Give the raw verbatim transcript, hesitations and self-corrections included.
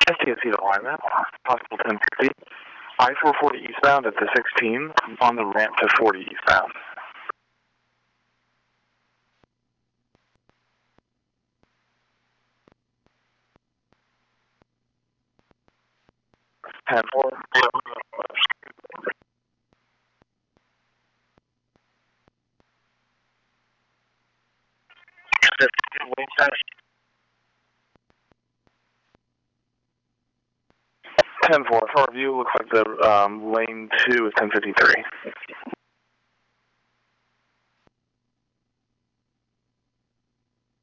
S T S C to alignment, possible ten fifty. I four forty eastbound at the sixteen on the ramp to forty eastbound. ten four. ten four, for our view, looks like the um, lane two is ten fifty-three.